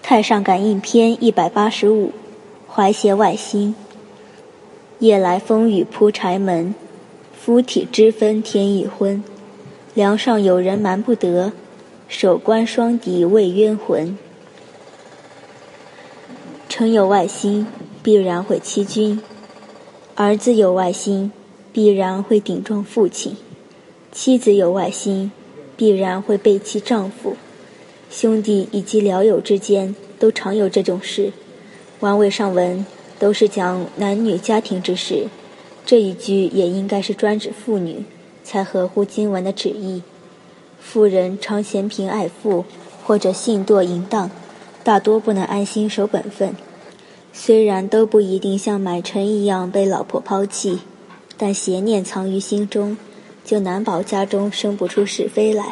太上感应篇185，怀邪外心。夜来风雨铺柴门，夫体之分天已昏。梁上有人瞒不得，手关双敌未冤魂。臣有外心，必然会欺君；儿子有外心，必然会顶撞父亲；妻子有外心，必然会背弃丈夫。兄弟以及僚友之间都常有这种事。王位上文都是讲男女家庭之事，这一句也应该是专指妇女，才合乎经文的旨意。妇人常嫌贫爱富，或者性惰淫荡，大多不能安心守本分。虽然都不一定像买臣一样被老婆抛弃，但邪念藏于心中，就难保家中生不出是非来。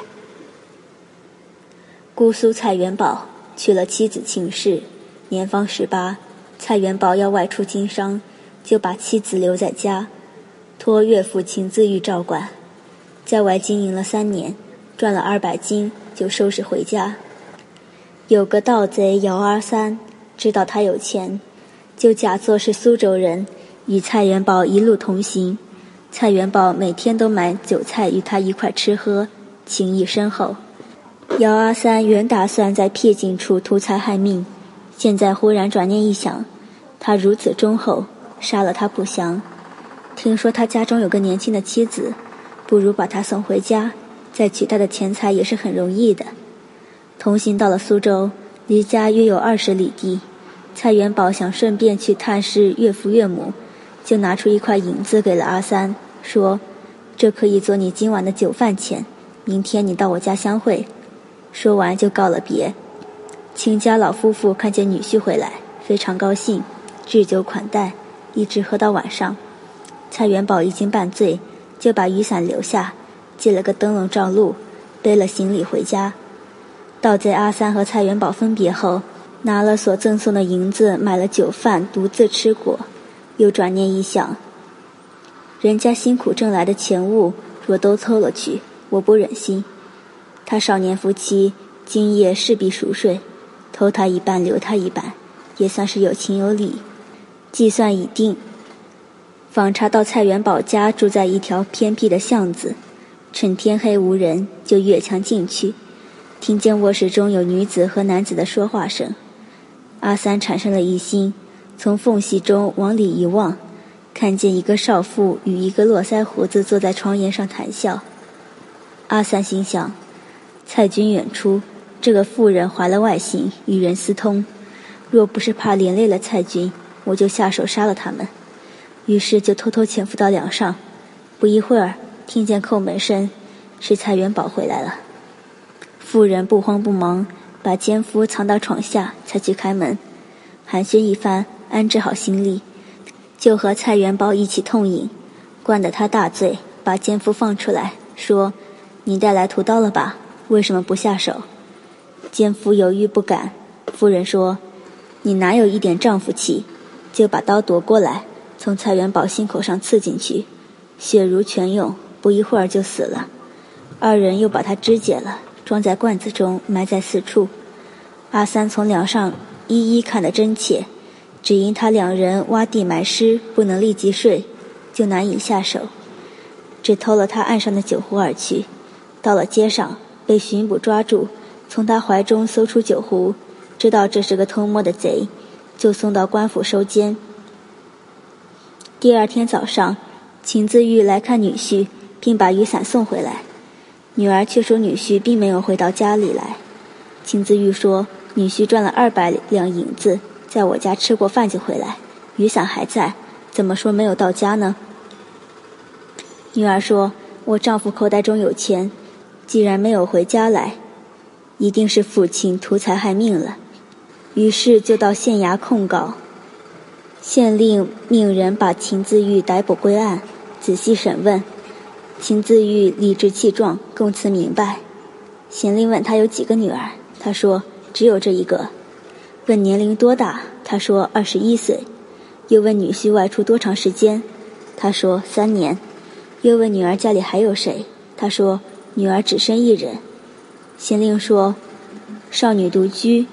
姑苏蔡元宝娶了妻子秦氏，年方18，蔡元宝要外出经商，就把妻子留在家，托岳父秦自玉照管。在外经营了3年，赚了200斤，就收拾回家。有个盗贼姚阿三知道他有钱，就假作是苏州人，与蔡元宝一路同行。蔡元宝每天都买酒菜与他一块吃喝，情谊深厚。姚阿三原打算在僻静处图财害命，现在忽然转念一想，他如此忠厚，杀了他不祥。听说他家中有个年轻的妻子，不如把他送回家，再取他的钱财也是很容易的。同行到了苏州，离家约有20里地。蔡元宝想顺便去探视岳父岳母，就拿出1块银子给了阿三，说：这可以做你今晚的酒饭钱，明天你到我家相会。说完就告了别。秦家老夫妇看见女婿回来，非常高兴，置酒款待，一直喝到晚上。蔡元宝已经半醉，就把雨伞留下，借了个灯笼照路，背了行李回家。盗贼阿三和蔡元宝分别后，拿了所赠送的银子买了酒饭，独自吃过。又转念一想，人家辛苦挣来的钱物若都偷了去，我不忍心。他少年夫妻今夜势必熟睡，偷他一半留他一半，也算是有情有理。计算已定，访查到蔡元宝家住在一条偏僻的巷子，趁天黑无人，就越墙进去，听见卧室中有女子和男子的说话声。阿三产生了疑心，从缝隙中往里一望，看见一个少妇与一个络腮胡子坐在床沿上谈笑。阿三心想，蔡军远出，这个妇人怀了外心，与人私通，若不是怕连累了蔡军，我就下手杀了他们。于是就偷偷潜伏到梁上，不一会儿听见叩门声，是蔡元宝回来了。妇人不慌不忙，把奸夫藏到床下，才去开门。寒暄一番，安置好行李，就和蔡元宝一起痛饮，灌得他大醉，把奸夫放出来，说：你带来屠刀了吧？为什么不下手？奸夫犹豫不敢。夫人说：你哪有一点丈夫气？就把刀夺过来，从蔡元宝心口上刺进去，血如泉涌，不一会儿就死了。2人又把他肢解了，装在罐子中，埋在4处。阿三从梁上一一看得真切，只因他2人挖地埋尸，不能立即睡，就难以下手，只偷了他岸上的酒壶而去。到了街上，被巡捕抓住，从他怀中搜出酒壶，知道这是个偷摸的贼，就送到官府收监。第2天早上，秦自玉来看女婿，并把雨伞送回来。女儿却说女婿并没有回到家里来。秦自玉说，女婿赚了200两银子，在我家吃过饭就回来，雨伞还在，怎么说没有到家呢？女儿说，我丈夫口袋中有钱，既然没有回家来，一定是父亲图财害命了。于是就到县衙控告，县令命人把秦自玉逮捕归案，仔细审问。秦自玉理直气壮，供词明白。县令问他有几个女儿，他说只有这一个。问年龄多大，他说21岁。又问女婿外出多长时间，他说3年。又问女儿家里还有谁，他说女儿只生1人。县令说，少女独居，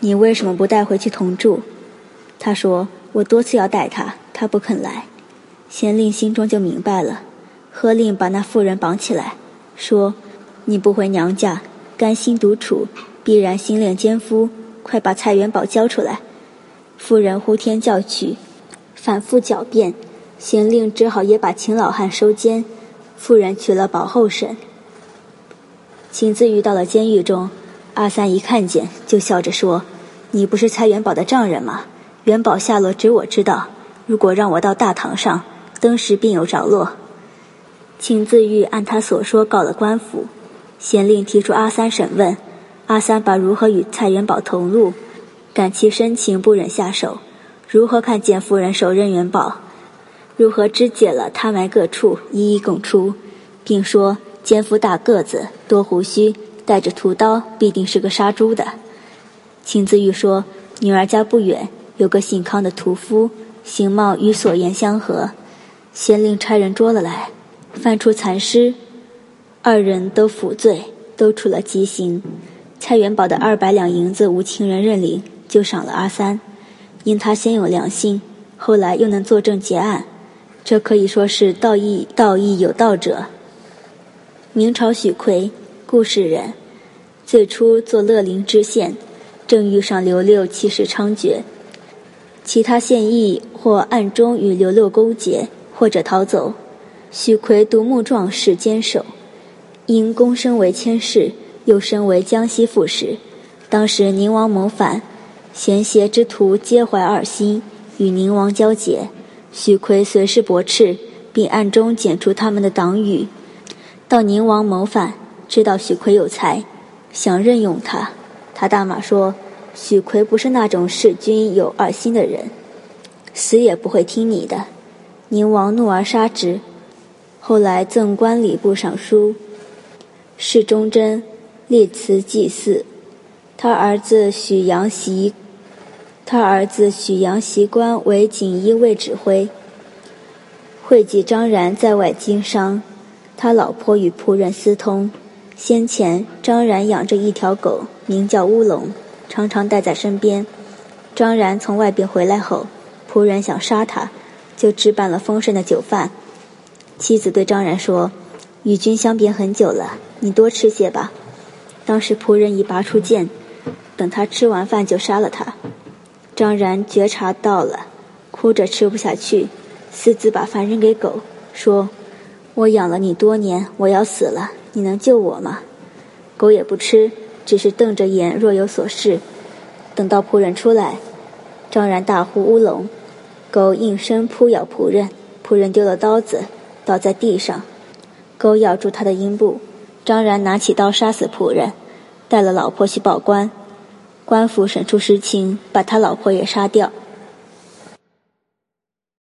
你为什么不带回去同住？他说，我多次要带他，他不肯来。县令心中就明白了，喝令把那妇人绑起来，说，你不回娘家，甘心独处，必然心恋奸夫，快把蔡元宝交出来。妇人呼天叫取，反复狡辩，县令只好也把秦老汉收监，妇人取了保候审。秦自玉到了监狱中，阿三一看见就笑着说，你不是蔡元宝的丈人吗？元宝下落只我知道，如果让我到大堂上，登时便有着落。秦自玉按他所说告了官府，县令提出阿三审问，阿三把如何与蔡元宝同入，感其深情不忍下手，如何看见夫人手刃元宝，如何肢解了他埋各处，一一供出，并说奸夫大个子，多胡须，带着屠刀，必定是个杀猪的。秦自玉说，女儿家不远有个姓康的屠夫，形貌与所言相合，县令差人捉了来，翻出残尸，二人都服罪，都处了极刑。蔡元宝的200两银子无情人认领，就赏了阿三，因他先有良心，后来又能作证结案，这可以说是道义有道者。明朝许奎，故事人，最初做乐陵知县，正遇上刘六欺世猖獗，其他县役或暗中与刘六勾结，或者逃走。许奎独木壮士坚守，因躬升为佥事，又升为江西副使。当时宁王谋反，贤邪之徒皆怀二心，与宁王交结。许奎随时驳斥，并暗中剪除他们的党羽。到宁王谋反，知道许奎有才，想任用他，他大骂说，许奎不是那种弑君有二心的人，死也不会听你的。宁王怒而杀之。后来赠官礼部尚书，侍中贞，列祠祭祀。他儿子许阳袭官为锦衣卫指挥。会稽张然在外经商，他老婆与仆人私通。先前张然养着一条狗，名叫乌龙，常常带在身边。张然从外边回来后，仆人想杀他，就置办了丰盛的酒饭。妻子对张然说，与君相别很久了，你多吃些吧。当时仆人已拔出剑，等他吃完饭就杀了他。张然觉察到了，哭着吃不下去，私自把饭扔给狗，说，我养了你多年，我要死了，你能救我吗？狗也不吃，只是瞪着眼若有所示。等到仆人出来，张然大呼乌龙，狗应声扑咬仆人，仆人丢了刀子，倒在地上，狗咬住他的阴部。张然拿起刀杀死仆人，带了老婆去报官。官府审出实情，把他老婆也杀掉。